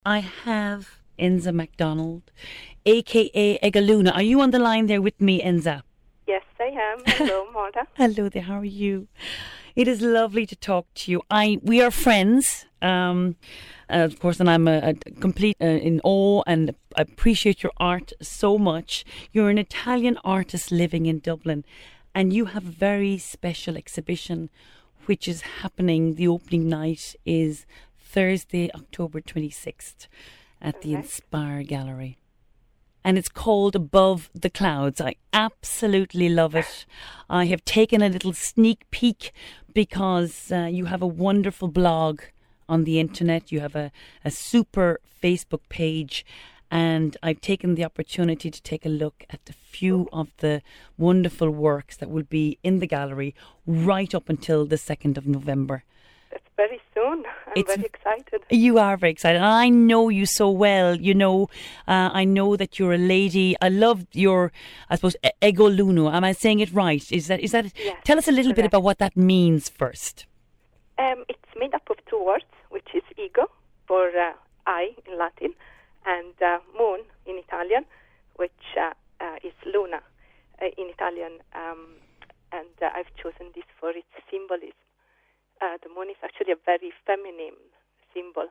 I have Enza MacDonald, aka Egaluna. Are you on the line there with me, Enza? Yes, I am. Hello, Marta. Hello there. How are you? It is lovely to talk to you. We are friends, of course, and I'm a complete in awe and appreciate your art so much. You're an Italian artist living in Dublin, and you have a very special exhibition, which is happening. The opening night is Thursday, October 26th, at the Inspire Gallery. And it's called Above the Clouds. I absolutely love it. I have taken a little sneak peek because you have a wonderful blog on the internet. You have a super Facebook page. And I've taken the opportunity to take a look at a few of the wonderful works that will be in the gallery right up until the 2nd of November. That's very soon. I'm very excited. You are very excited. And I know you so well. You know, I know that you're a lady. I love your, I suppose, Egaluna. Am I saying it right? Is that? Yes, tell us a little bit about what that means first. It's made up of two words, which is ego, for I in Latin, and moon in Italian, which is luna in Italian. And I've chosen this for its symbolism. The moon is actually a very feminine symbol.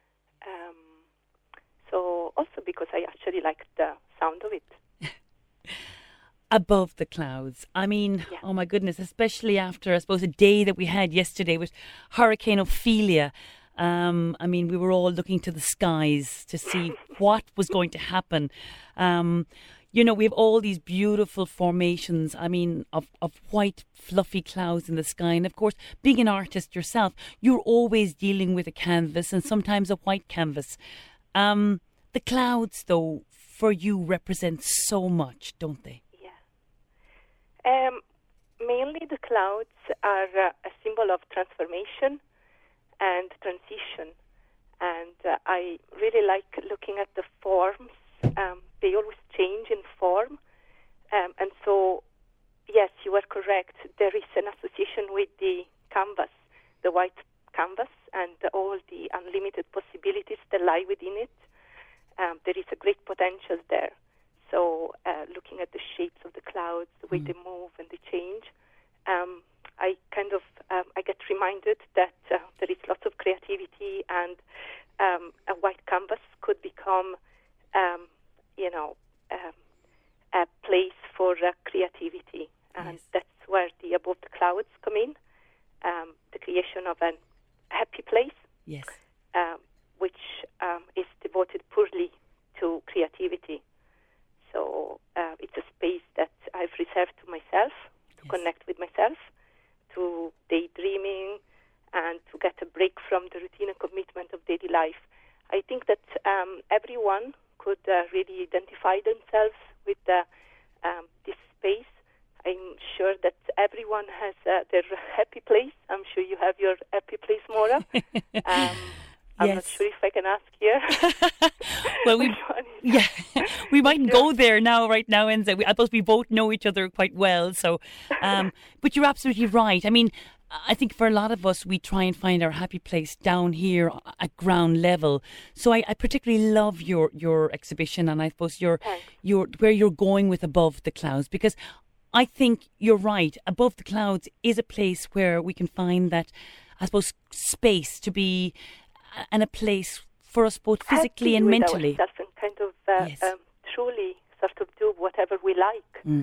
So also because I actually like the sound of it. Above the clouds. I mean, Oh my goodness, especially after, I suppose, a day that we had yesterday with Hurricane Ophelia. I mean, we were all looking to the skies to see what was going to happen. You know, we have all these beautiful formations, I mean, of white, fluffy clouds in the sky. And of course, being an artist yourself, you're always dealing with a canvas and sometimes a white canvas. The clouds, though, for you represent so much, don't they? Yeah. Mainly the clouds are a symbol of transformation and transition. And I really like looking at the forms. They always change in form. And so, yes, you are correct. There is an association with the canvas, the white canvas, and all the unlimited possibilities that lie within it. There is a great potential there. So looking at the shapes of the clouds, the way they move and they change, I kind of I get reminded that there is lots of creativity, and a white canvas could become a place for creativity. And that's where the Above the Clouds come in, the creation of a happy place, which is devoted purely to creativity. So it's a space that I've reserved to myself, to connect with myself, to daydreaming, and to get a break from the routine and commitment of daily life. I think that everyone could really identify themselves with this space. I'm sure that everyone has their happy place. I'm sure you have your happy place, Maura. I'm not sure if I can ask here. Well, we might go there right now, Enza. I suppose we both know each other quite well. So, but you're absolutely right. I mean, I think for a lot of us, we try and find our happy place down here at ground level. So I particularly love your exhibition, and I suppose your where you're going with Above the Clouds, because I think you're right. Above the Clouds is a place where we can find that, I suppose, space to be, and a place for us both physically and mentally. And kind of truly sort of do whatever we like.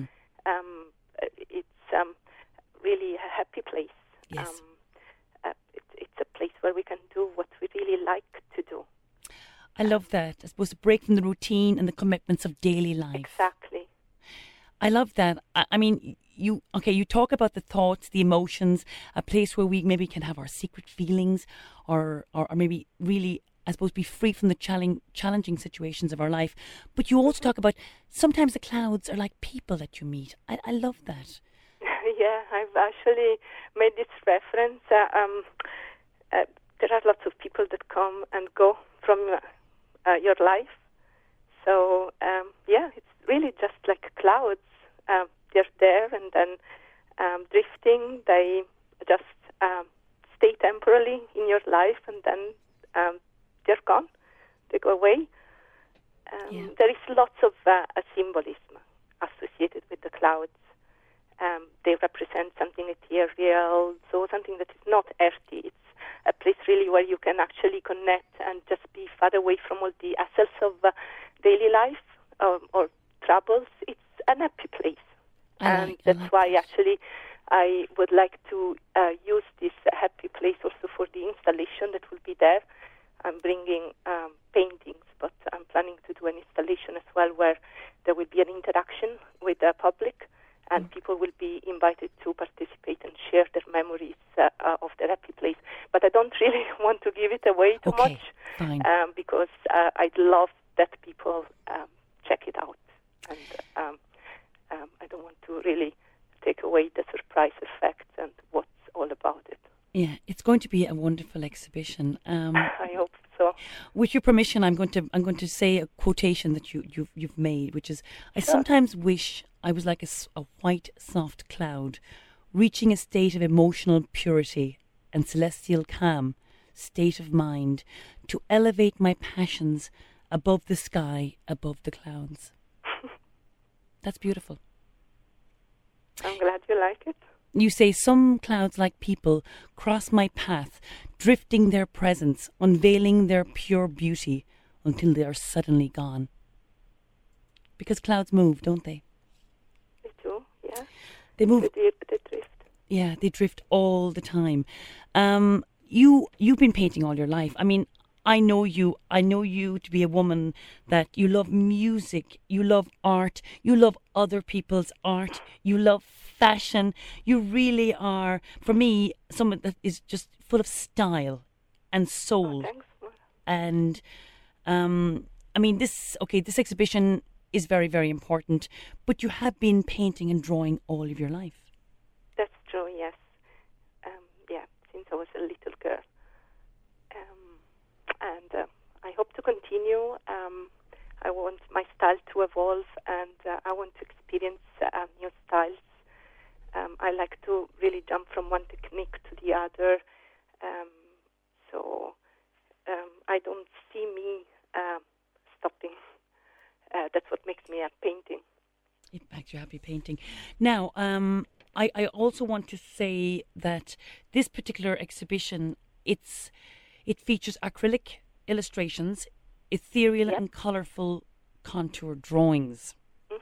It's really a happy place. Yes. It's a place where we can do what we really like to do. I love that. I suppose to break from the routine and the commitments of daily life. Exactly. I love that. I mean, you talk about the thoughts, the emotions, a place where we maybe can have our secret feelings, or maybe really, I suppose, be free from the challenging situations of our life. But you also talk about sometimes the clouds are like people that you meet. I love that. Yeah, I've actually made this reference. There are lots of people that come and go from your life. So, it's really just like clouds. They're there and then drifting. They just stay temporarily in your life, and then they're gone. they go away. There is lots of symbolism associated with the clouds. They represent something ethereal, so something that is not earthy. It's a place really where you can actually connect and just be far away from all the hassles of daily life or troubles. It's an happy place. That's why actually I would like to use this happy place also for the installation that will be there. I'm bringing paintings, but I'm planning to do an installation as well where there will be an interaction with the public, and people will be invited to participate and share their memories of their happy place. But I don't really want to give it away too much, because I'd love that people check it out. And I don't want to really take away the surprise effect and what's all about it. Yeah, it's going to be a wonderful exhibition. I hope so. With your permission, I'm going to say a quotation that you've made, which is, I sometimes wish I was like a white, soft cloud, reaching a state of emotional purity and celestial calm, state of mind, to elevate my passions above the sky, above the clouds. That's beautiful. I'm glad you like it. You say, some clouds like people cross my path, drifting their presence, unveiling their pure beauty until they are suddenly gone. Because clouds move, don't they? They do, yeah. They move. They drift. Yeah, they drift all the time. You've been painting all your life. I mean, I know you to be a woman that you love music, you love art, you love other people's art, you love fashion. You really are, for me, someone that is just full of style and soul. Oh, thanks. And I mean, this exhibition is very, very important, but you have been painting and drawing all of your life. That's true, yes. Since I was a little girl. And I hope to continue. I want my style to evolve, and I want to experience new styles. I like to really jump from one technique to the other. So I don't see me stopping. That's what makes me painting. It makes you happy painting. Now, I also want to say that this particular exhibition, it features acrylic illustrations, ethereal and colourful contour drawings.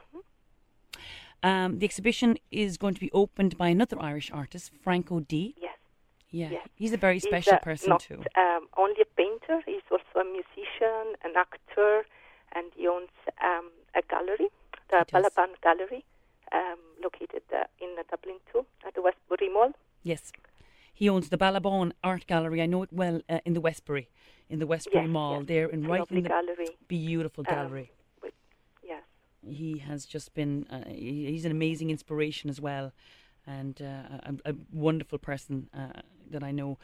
The exhibition is going to be opened by another Irish artist, Franco D. Yes. Yeah, yes. He's a very special person not, too. Only a painter, he's also a musician, an actor, and he owns a gallery, the Balaban Gallery, located in Dublin too, at the Westbury Mall. Yes. He owns the Balaban Art Gallery. I know it well in the Westbury Mall. Yes. There, right in the gallery. Beautiful gallery. Yes. He has just been. He's an amazing inspiration as well, and a wonderful person that I know.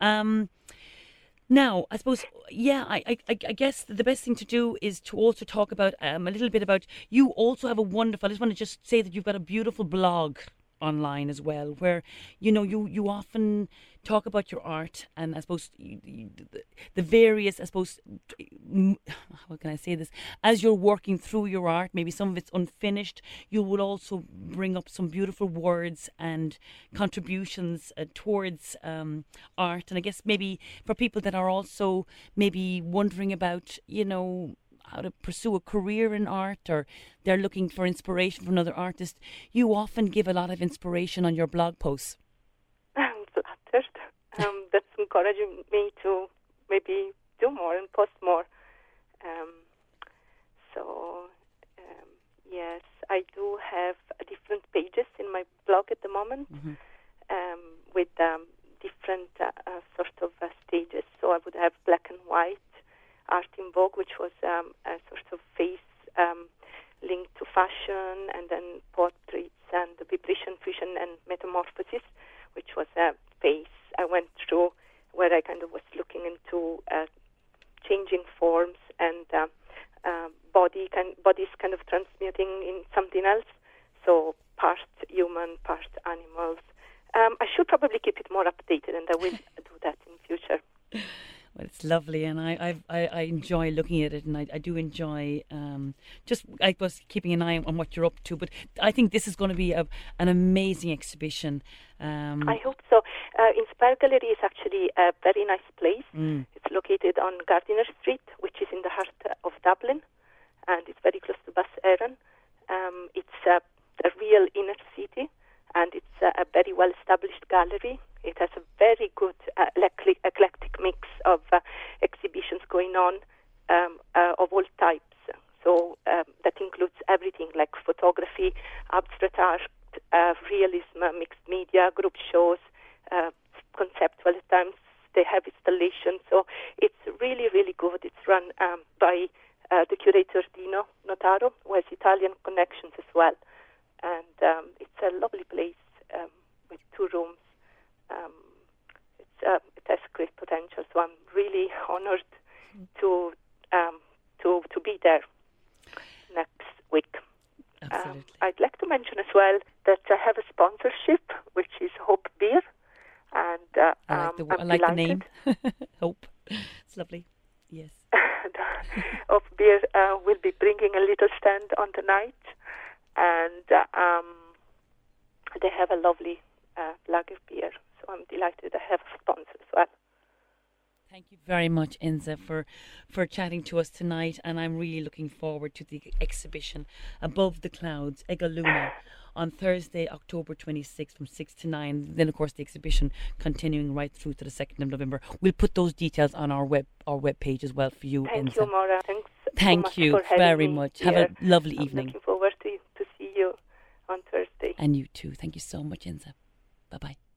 Now, I suppose, I guess the best thing to do is to also talk about a little bit about. You also have a wonderful. I just want to just say that you've got a beautiful blog online as well, where you often talk about your art, and I suppose the various, I suppose, how can I say this, as you're working through your art, maybe some of it's unfinished, you will also bring up some beautiful words and contributions towards art. And I guess maybe for people that are also maybe wondering about how to pursue a career in art, or they're looking for inspiration from another artist, you often give a lot of inspiration on your blog posts. I'm flattered. That's encouraging me to maybe do more and post more. Yes, I do have different pages in my blog at the moment, with different sort of stages. So I would have black and white art in Vogue, which was a sort of face linked to fashion, and then portraits and the vibration, fusion, and metamorphosis, which was a phase I went through where I kind of was looking into changing forms and bodies kind of transmuting in something else. So part human, part animals. I should probably keep it more updated, and I will do that in future. Well, It's lovely, and I enjoy looking at it, and I do enjoy just I was keeping an eye on what you're up to. But I think this is going to be an amazing exhibition. I hope so. Inspire Gallery is actually a very nice place. It's located on Gardiner Street, which is in the heart of Dublin, and it's very close to Bus Éireann. It's a real inner city, and it's a very well-established gallery. It has a very good eclectic mix of exhibitions going on of all types. So that includes everything like photography, abstract art, realism, mixed media, group shows, conceptual at times. They have installations. So it's really, really good. It's run by the curator Dino Notaro, who has Italian connections as well. And it's a lovely place with 2 rooms. It has great potential, so I'm really honored to be there next week. Absolutely. I'd like to mention as well that I have a sponsorship, which is Hope Beer, and I like the name. Hope. It's lovely. Yes. Hope Beer will be bringing a little stand on the night, and they have a lovely lager beer. So I'm delighted I have a sponsor as well. Thank you very much, Enza, for chatting to us tonight, and I'm really looking forward to the exhibition Above the Clouds, Ega Luna, on Thursday, October 26th from 6 to 9. Then, of course, the exhibition continuing right through to the 2nd of November. We'll put those details on our web page as well for you, Thank Enza. you, Maura. Thanks Thank so much you for having very me much. here. Have a lovely evening. I'm looking forward to see you on Thursday. And you too. Thank you so much, Enza. Bye-bye.